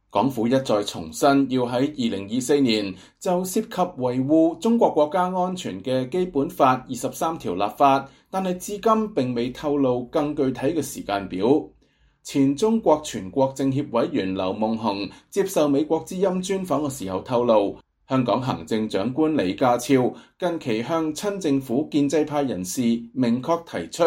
港府一再重申要喺2024年就涉及維護中國國家安全嘅基本法23條立法，但係至今並未透露更具體嘅時間表。前中國全國政協委員劉夢熊接受美國之音專訪嘅時候透露，香港行政長官李家超近期向親政府建制派人士明確提出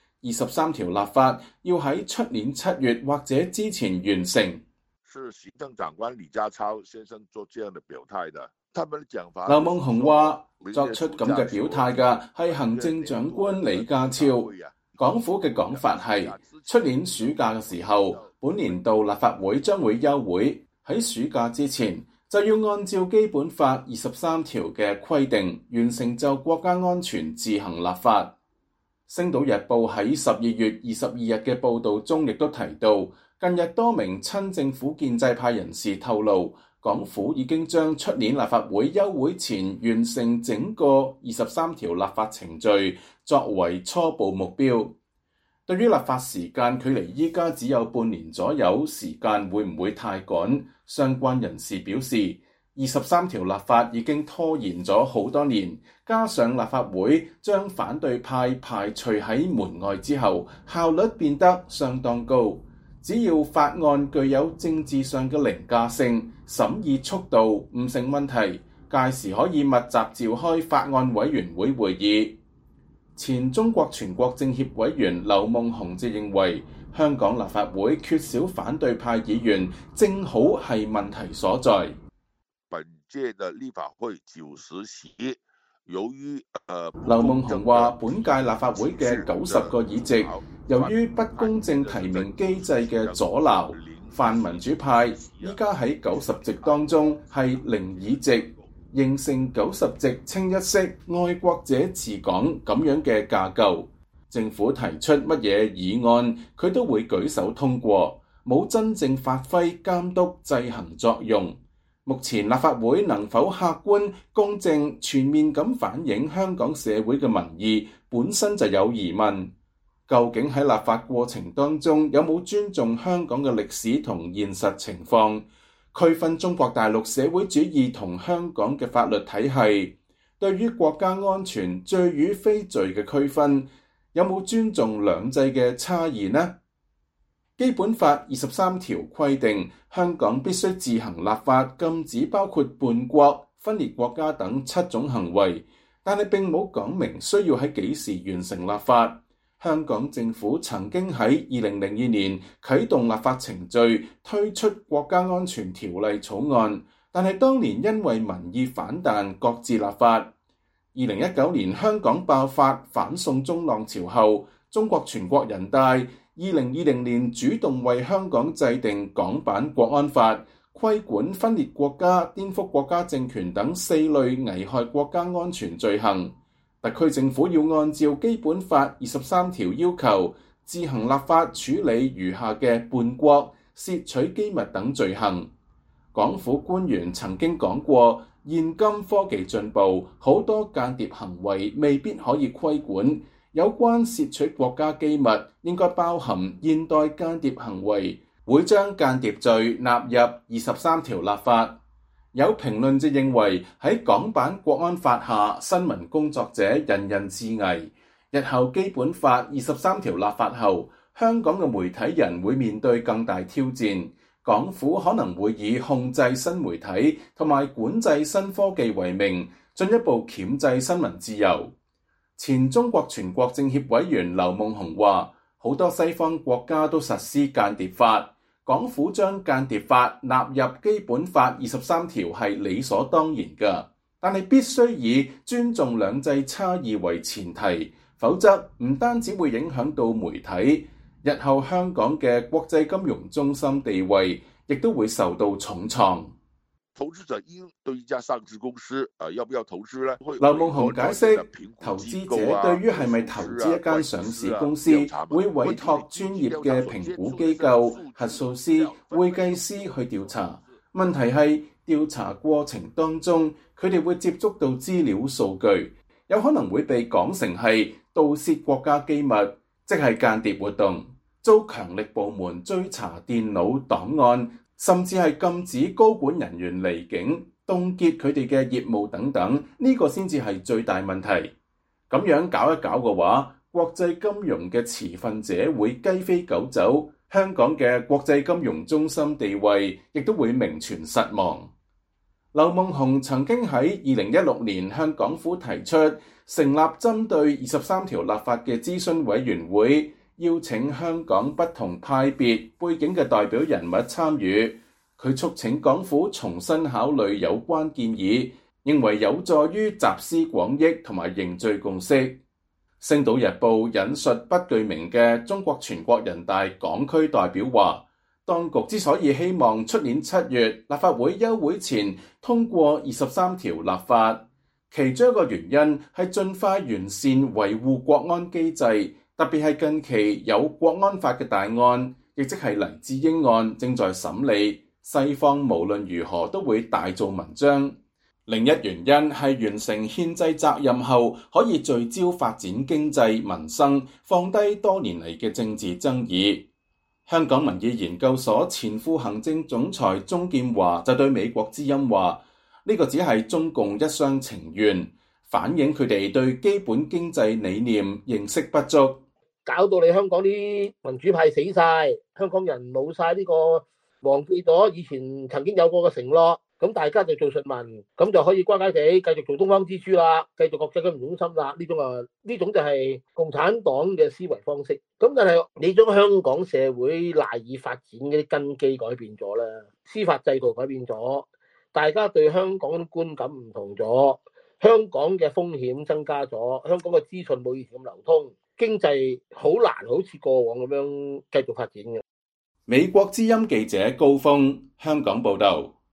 23條立法要喺出年7月或者之前完成。 是行政長官李家超先生做這樣的表態的，他們的講法。 劉夢熊話作出咁嘅表態嘅係行政長官李家超，港府嘅講法係出年暑假嘅時候，本年度立法會將會休會，喺暑假之前就要按照基本法23條嘅規定完成就國家安全自行立法。星島日報喺12月22日嘅報導中亦都提到，近日多名親政府建制派人士透露，港府已經將出年立法會休會前完成整個23條立法程序作為初步目標。對於立法時間距離依家只有半年左右，時間會唔會太趕？相關人士表示，23條立法已經拖延咗好多年，加上立法會將反對派排除喺門外之後，效率變得相當高。只要法案具有政治上嘅凌駕性，審議速度唔成問題，屆時可以密集召開法案委員會會議。前中國全國政協委員劉夢熊就認為，香港立法會缺少反對派議員，正好係問題所在。 本屆的立法會90席，由於劉夢熊話，本屆立法會嘅90個議席，由於不公正提名機制嘅阻撓，泛民主派依家喺90席當中係零議席，形成90席清一色愛國者治港咁樣嘅架構。政府提出乜嘢議案，佢都會舉手通過，冇真正發揮監督制衡作用。目前立法會能否客觀、公正、全面咁反映香港社會嘅民意，本身就有疑問。究竟喺立法過程當中有冇尊重香港嘅歷史同現實情況，區分中國大陸社會主義同香港嘅法律體系，對於國家安全罪與非罪嘅區分，有冇尊重兩制嘅差異呢？基本法23條規定，香港必須自行立法禁止包括叛國、分裂國家等7種行為，但係並冇講明需要喺幾時完成立法。香港政府曾經喺2002年啟動立法程序，推出國家安全條例草案，但係當年因為民意反彈，擱置立法。2019年香港爆發反送中浪潮後，中國全國人大2020年主動為香港制定港版國安法，規管分裂國家、顛覆國家政權等4類危害國家安全罪行。特區政府要按照基本法23條要求，自行立法處理餘下嘅叛國、竊取機密等罪行。港府官員曾經講過，現今科技進步，好多間諜行為未必可以規管。有關竊取國家機密應該包含現代間諜行為，會將間諜罪納入23條立法。有評論就認為喺港版國安法下，新聞工作者人人自危。日後基本法23條立法後，香港嘅媒體人會面對更大挑戰。港府可能會以控制新媒體同埋管制新科技為名，進一步鉗制新聞自由。前中國全國政協委員劉夢熊話，好多西方國家都實施間諜法，港府將間諜法納入基本法23條係理所當然嘅，但係必須以尊重兩制差異為前提，否則唔單止會影響到媒體，日後香港嘅國際金融中心地位亦都會受到重創。 投資者應對一家上市公司，要不要投資呢？ 劉夢熊解釋，投資者對於係咪投資一間上市公司，會委託專業嘅評估機構、核數師、會計師去調查。問題係調查過程當中，佢哋會接觸到資料數據，有可能會被講成係盜竊國家機密，即係間諜活動，遭強力部門追查電腦檔案， 甚至係禁止高管人員離境、凍結佢哋嘅業務等等，呢個先至係最大問題。咁樣搞一搞嘅話，國際金融嘅持份者會雞飛狗走，香港嘅國際金融中心地位亦都會名存實亡。劉夢熊曾經喺2016年向港府提出成立針對23條立法嘅諮詢委員會，邀請香港不同派別背景嘅代表人物參與。佢促請港府重新考慮有關建議，認為有助於集思廣益同埋凝聚共識。星島日報引述不具名嘅中國全國人大港區代表話，當局之所以希望出年7月立法會休會前通過23條立法，其中一個原因係盡快完善維護國安機制，特別係近期有國安法嘅大案，亦即係黎智英案正在審理，西方無論如何都會大做文章。另一原因係完成憲制責任後，可以聚焦發展經濟民生，放低多年嚟嘅政治爭議。香港民意研究所前副行政總裁鍾劍華就對美國之音話：呢個只係中共一廂情願，反映佢哋對基本經濟理念認識不足， 搞到你香港啲民主派死晒，香港人冇晒呢個，忘記咗以前曾經有過嘅承諾。咁大家就做順民，咁就可以乖乖地繼續做東方之珠啦，繼續國際金融中心啦。呢種就係共產黨嘅思維方式。咁但係你將香港社會賴以發展嘅啲根基改變咗啦，司法制度改變咗，大家對香港嘅觀感唔同咗，香港嘅風險增加咗，香港嘅資訊冇以前咁流通，經濟好難好似過往咁樣繼續發展嘅。 美國之音記者高峰，香港報道。